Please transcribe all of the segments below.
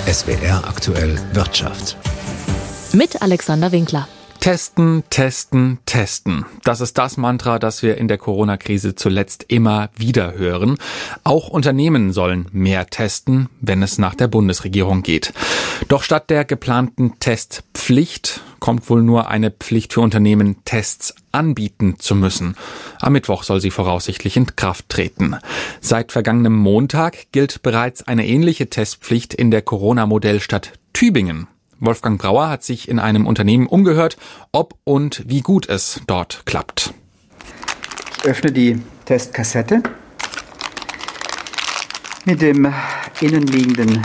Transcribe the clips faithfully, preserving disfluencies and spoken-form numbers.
S W R aktuell Wirtschaft. Mit Alexander Winkler. Testen, testen, testen. Das ist das Mantra, das wir in der Corona-Krise zuletzt immer wieder hören. Auch Unternehmen sollen mehr testen, wenn es nach der Bundesregierung geht. Doch statt der geplanten Testpflicht kommt wohl nur eine Pflicht für Unternehmen, Tests anbieten zu müssen. Am Mittwoch soll sie voraussichtlich in Kraft treten. Seit vergangenem Montag gilt bereits eine ähnliche Testpflicht in der Corona-Modellstadt Tübingen. Wolfgang Brauer hat sich in einem Unternehmen umgehört, ob und wie gut es dort klappt. Ich öffne die Testkassette mit dem innenliegenden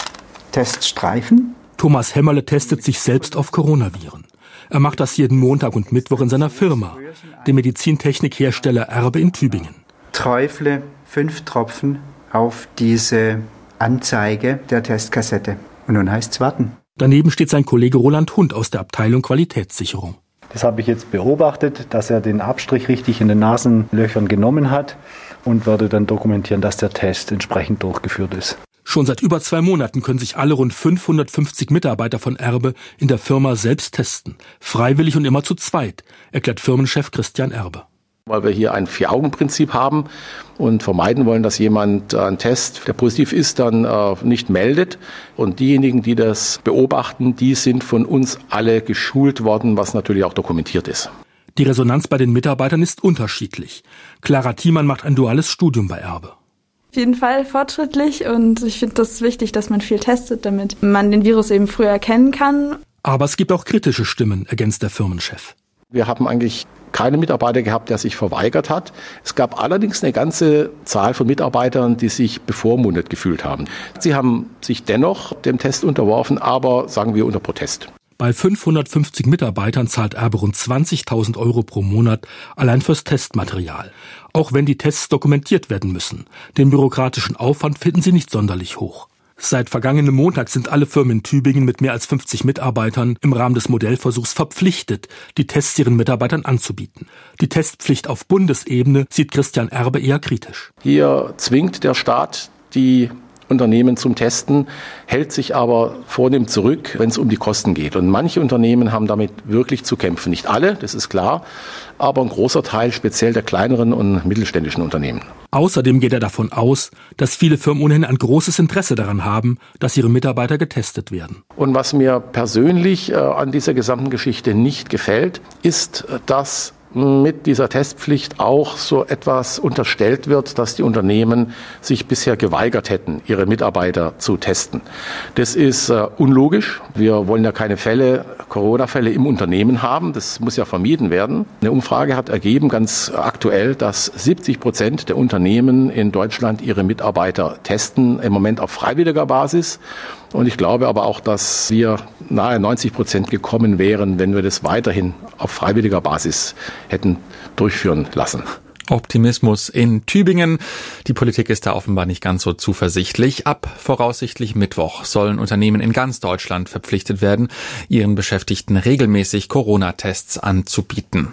Teststreifen. Thomas Hämmerle testet sich selbst auf Coronaviren. Er macht das jeden Montag und Mittwoch in seiner Firma, dem Medizintechnikhersteller Erbe in Tübingen. Träufle fünf Tropfen auf diese Anzeige der Testkassette. Und nun heißt es warten. Daneben steht sein Kollege Roland Hund aus der Abteilung Qualitätssicherung. Das habe ich jetzt beobachtet, dass er den Abstrich richtig in den Nasenlöchern genommen hat und werde dann dokumentieren, dass der Test entsprechend durchgeführt ist. Schon seit über zwei Monaten können sich alle rund fünfhundertfünfzig Mitarbeiter von Erbe in der Firma selbst testen. Freiwillig und immer zu zweit, erklärt Firmenchef Christian Erbe. Weil wir hier ein Vier-Augen-Prinzip haben und vermeiden wollen, dass jemand einen Test, der positiv ist, dann äh, nicht meldet. Und diejenigen, die das beobachten, die sind von uns alle geschult worden, was natürlich auch dokumentiert ist. Die Resonanz bei den Mitarbeitern ist unterschiedlich. Clara Thiemann macht ein duales Studium bei Erbe. Auf jeden Fall fortschrittlich und ich finde das wichtig, dass man viel testet, damit man den Virus eben früher erkennen kann. Aber es gibt auch kritische Stimmen, ergänzt der Firmenchef. Wir haben eigentlich keine Mitarbeiter gehabt, der sich verweigert hat. Es gab allerdings eine ganze Zahl von Mitarbeitern, die sich bevormundet gefühlt haben. Sie haben sich dennoch dem Test unterworfen, aber sagen wir unter Protest. Bei fünfhundertfünfzig Mitarbeitern zahlt Erbe rund zwanzigtausend Euro pro Monat allein fürs Testmaterial. Auch wenn die Tests dokumentiert werden müssen. Den bürokratischen Aufwand finden sie nicht sonderlich hoch. Seit vergangenem Montag sind alle Firmen in Tübingen mit mehr als fünfzig Mitarbeitern im Rahmen des Modellversuchs verpflichtet, die Tests ihren Mitarbeitern anzubieten. Die Testpflicht auf Bundesebene sieht Christian Erbe eher kritisch. Hier zwingt der Staat die Unternehmen zum Testen, hält sich aber vornehm zurück, wenn es um die Kosten geht. Und manche Unternehmen haben damit wirklich zu kämpfen. Nicht alle, das ist klar, aber ein großer Teil, speziell der kleineren und mittelständischen Unternehmen. Außerdem geht er davon aus, dass viele Firmen ohnehin ein großes Interesse daran haben, dass ihre Mitarbeiter getestet werden. Und was mir persönlich äh, an dieser gesamten Geschichte nicht gefällt, ist, dass mit dieser Testpflicht auch so etwas unterstellt wird, dass die Unternehmen sich bisher geweigert hätten, ihre Mitarbeiter zu testen. Das ist äh, unlogisch. Wir wollen ja keine Fälle, Corona-Fälle im Unternehmen haben. Das muss ja vermieden werden. Eine Umfrage hat ergeben, ganz aktuell, dass siebzig Prozent der Unternehmen in Deutschland ihre Mitarbeiter testen, im Moment auf freiwilliger Basis. Und ich glaube aber auch, dass wir nahe neunzig Prozent gekommen wären, wenn wir das weiterhin auf freiwilliger Basis hätten durchführen lassen. Optimismus in Tübingen. Die Politik ist da offenbar nicht ganz so zuversichtlich. Ab voraussichtlich Mittwoch sollen Unternehmen in ganz Deutschland verpflichtet werden, ihren Beschäftigten regelmäßig Corona-Tests anzubieten.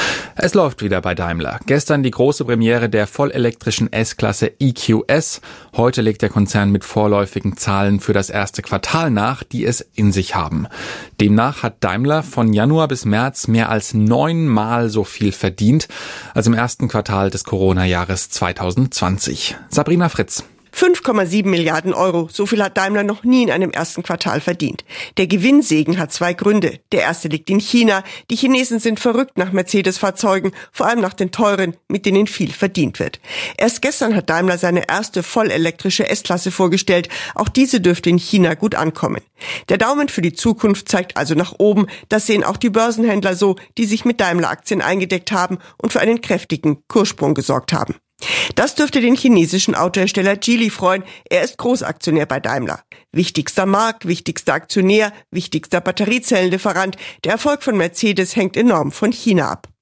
Es läuft wieder bei Daimler. Gestern die große Premiere der vollelektrischen S-Klasse E Q S. Heute legt der Konzern mit vorläufigen Zahlen für das erste Quartal nach, die es in sich haben. Demnach hat Daimler von Januar bis März mehr als neunmal so viel verdient als im ersten Quartal des Corona-Jahres zwanzig zwanzig. Sabrina Fritz. fünf Komma sieben Milliarden Euro, so viel hat Daimler noch nie in einem ersten Quartal verdient. Der Gewinnsegen hat zwei Gründe. Der erste liegt in China. Die Chinesen sind verrückt nach Mercedes-Fahrzeugen, vor allem nach den teuren, mit denen viel verdient wird. Erst gestern hat Daimler seine erste vollelektrische S-Klasse vorgestellt. Auch diese dürfte in China gut ankommen. Der Daumen für die Zukunft zeigt also nach oben. Das sehen auch die Börsenhändler so, die sich mit Daimler-Aktien eingedeckt haben und für einen kräftigen Kurssprung gesorgt haben. Das dürfte den chinesischen Autohersteller Geely freuen. Er ist Großaktionär bei Daimler. Wichtigster Markt, wichtigster Aktionär, wichtigster Batteriezellenlieferant. Der Erfolg von Mercedes hängt enorm von China ab.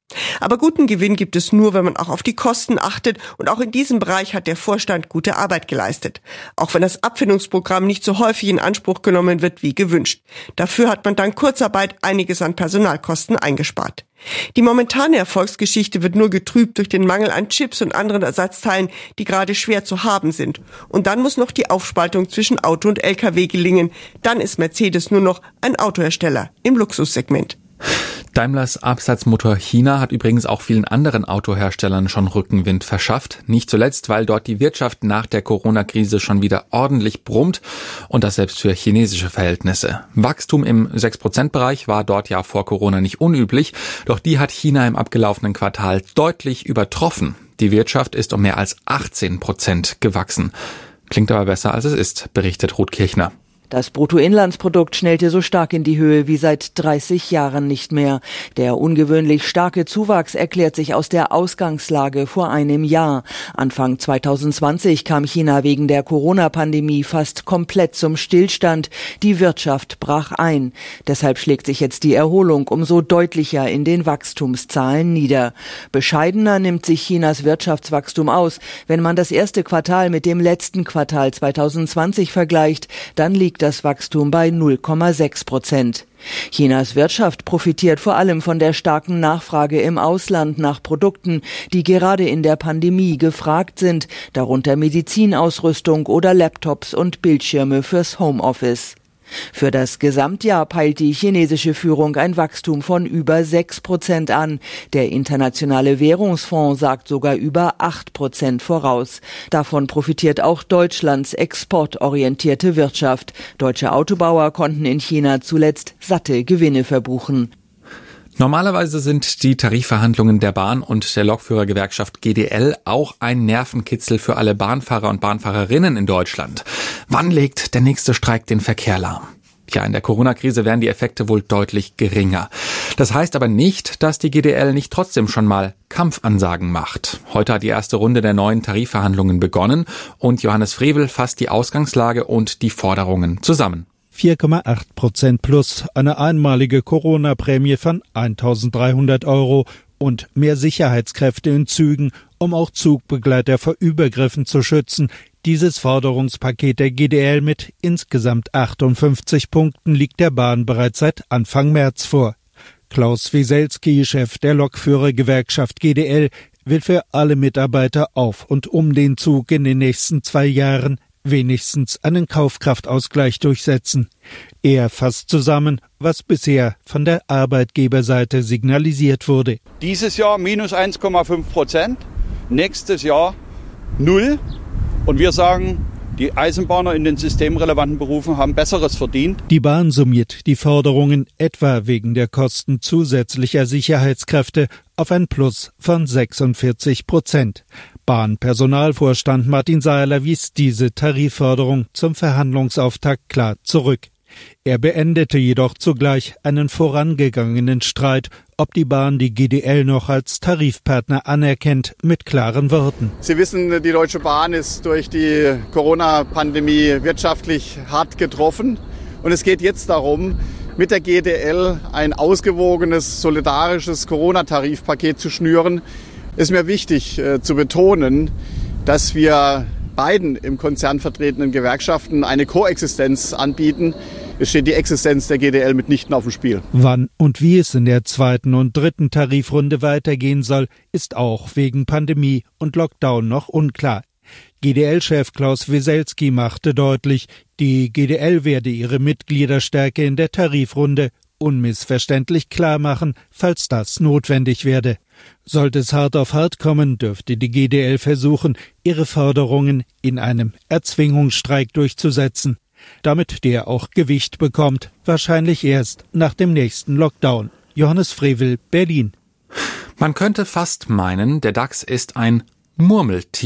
Aber guten Gewinn gibt es nur, wenn man auch auf die Kosten achtet, und auch in diesem Bereich hat der Vorstand gute Arbeit geleistet. Auch wenn das Abfindungsprogramm nicht so häufig in Anspruch genommen wird wie gewünscht. Dafür hat man dank Kurzarbeit einiges an Personalkosten eingespart. Die momentane Erfolgsgeschichte wird nur getrübt durch den Mangel an Chips und anderen Ersatzteilen, die gerade schwer zu haben sind. Und dann muss noch die Aufspaltung zwischen Auto und L K W gelingen. Dann ist Mercedes nur noch ein Autohersteller im Luxussegment. Daimlers Absatzmotor China hat übrigens auch vielen anderen Autoherstellern schon Rückenwind verschafft. Nicht zuletzt, weil dort die Wirtschaft nach der Corona-Krise schon wieder ordentlich brummt und das selbst für chinesische Verhältnisse. Wachstum im sechs Prozent Bereich war dort ja vor Corona nicht unüblich, doch die hat China im abgelaufenen Quartal deutlich übertroffen. Die Wirtschaft ist um mehr als achtzehn Prozent gewachsen. Klingt aber besser, als es ist, berichtet Ruth Kirchner. Das Bruttoinlandsprodukt schnellte so stark in die Höhe wie seit dreißig Jahren nicht mehr. Der ungewöhnlich starke Zuwachs erklärt sich aus der Ausgangslage vor einem Jahr. Anfang zwanzig zwanzig kam China wegen der Corona-Pandemie fast komplett zum Stillstand. Die Wirtschaft brach ein. Deshalb schlägt sich jetzt die Erholung umso deutlicher in den Wachstumszahlen nieder. Bescheidener nimmt sich Chinas Wirtschaftswachstum aus. Wenn man das erste Quartal mit dem letzten Quartal zwanzig zwanzig vergleicht, dann liegt das Wachstum bei null Komma sechs Prozent. Chinas Wirtschaft profitiert vor allem von der starken Nachfrage im Ausland nach Produkten, die gerade in der Pandemie gefragt sind, darunter Medizinausrüstung oder Laptops und Bildschirme fürs Homeoffice. Für das Gesamtjahr peilt die chinesische Führung ein Wachstum von über sechs Prozent an. Der Internationale Währungsfonds sagt sogar über acht Prozent voraus. Davon profitiert auch Deutschlands exportorientierte Wirtschaft. Deutsche Autobauer konnten in China zuletzt satte Gewinne verbuchen. Normalerweise sind die Tarifverhandlungen der Bahn und der Lokführergewerkschaft G D L auch ein Nervenkitzel für alle Bahnfahrer und Bahnfahrerinnen in Deutschland. Wann legt der nächste Streik den Verkehr lahm? Ja, in der Corona-Krise wären die Effekte wohl deutlich geringer. Das heißt aber nicht, dass die G D L nicht trotzdem schon mal Kampfansagen macht. Heute hat die erste Runde der neuen Tarifverhandlungen begonnen und Johannes Frevel fasst die Ausgangslage und die Forderungen zusammen. vier Komma acht Prozent plus, eine einmalige Corona-Prämie von eintausenddreihundert Euro und mehr Sicherheitskräfte in Zügen, um auch Zugbegleiter vor Übergriffen zu schützen. Dieses Forderungspaket der G D L mit insgesamt achtundfünfzig Punkten liegt der Bahn bereits seit Anfang März vor. Klaus Wieselski, Chef der Lokführergewerkschaft G D L, will für alle Mitarbeiter auf und um den Zug in den nächsten zwei Jahren wenigstens einen Kaufkraftausgleich durchsetzen. Er fasst zusammen, was bisher von der Arbeitgeberseite signalisiert wurde. Dieses Jahr minus eins Komma fünf Prozent, nächstes Jahr null. Und wir sagen, die Eisenbahner in den systemrelevanten Berufen haben Besseres verdient. Die Bahn summiert die Forderungen etwa wegen der Kosten zusätzlicher Sicherheitskräfte auf ein Plus von sechsundvierzig Prozent. Bahnpersonalvorstand Martin Seiler wies diese Tarifforderung zum Verhandlungsauftakt klar zurück. Er beendete jedoch zugleich einen vorangegangenen Streit, ob die Bahn die G D L noch als Tarifpartner anerkennt, mit klaren Worten. Sie wissen, die Deutsche Bahn ist durch die Corona-Pandemie wirtschaftlich hart getroffen. Und es geht jetzt darum, mit der G D L ein ausgewogenes, solidarisches Corona-Tarifpaket zu schnüren. Es ist mir wichtig äh, zu betonen, dass wir beiden im Konzern vertretenen Gewerkschaften eine Koexistenz anbieten. Es steht die Existenz der G D L mitnichten auf dem Spiel. Wann und wie es in der zweiten und dritten Tarifrunde weitergehen soll, ist auch wegen Pandemie und Lockdown noch unklar. G D L-Chef Klaus Wieselski machte deutlich, die G D L werde ihre Mitgliederstärke in der Tarifrunde unmissverständlich klar machen, falls das notwendig werde. Sollte es hart auf hart kommen, dürfte die G D L versuchen, ihre Forderungen in einem Erzwingungsstreik durchzusetzen, damit der auch Gewicht bekommt, wahrscheinlich erst nach dem nächsten Lockdown. Johannes Frevel, Berlin. Man könnte fast meinen, der DAX ist ein Murmeltier.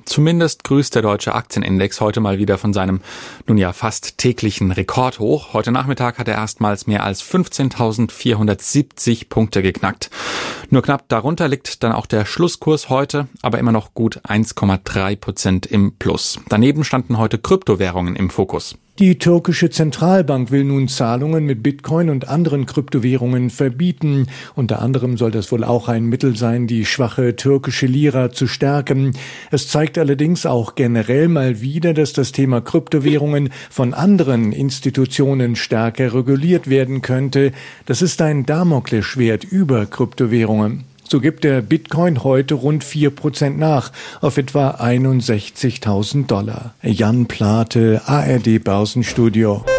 Zumindest grüßt der deutsche Aktienindex heute mal wieder von seinem nun ja fast täglichen Rekordhoch. Heute Nachmittag hat er erstmals mehr als fünfzehntausendvierhundertsiebzig Punkte geknackt. Nur knapp darunter liegt dann auch der Schlusskurs heute, aber immer noch gut eins Komma drei Prozent im Plus. Daneben standen heute Kryptowährungen im Fokus. Die türkische Zentralbank will nun Zahlungen mit Bitcoin und anderen Kryptowährungen verbieten. Unter anderem soll das wohl auch ein Mittel sein, die schwache türkische Lira zu stärken. Es zeigt allerdings auch generell mal wieder, dass das Thema Kryptowährungen von anderen Institutionen stärker reguliert werden könnte. Das ist ein Damoklesschwert über Kryptowährungen. So gibt der Bitcoin heute rund vier Prozent nach, auf etwa einundsechzigtausend Dollar. Jan Plate, A R D Börsenstudio.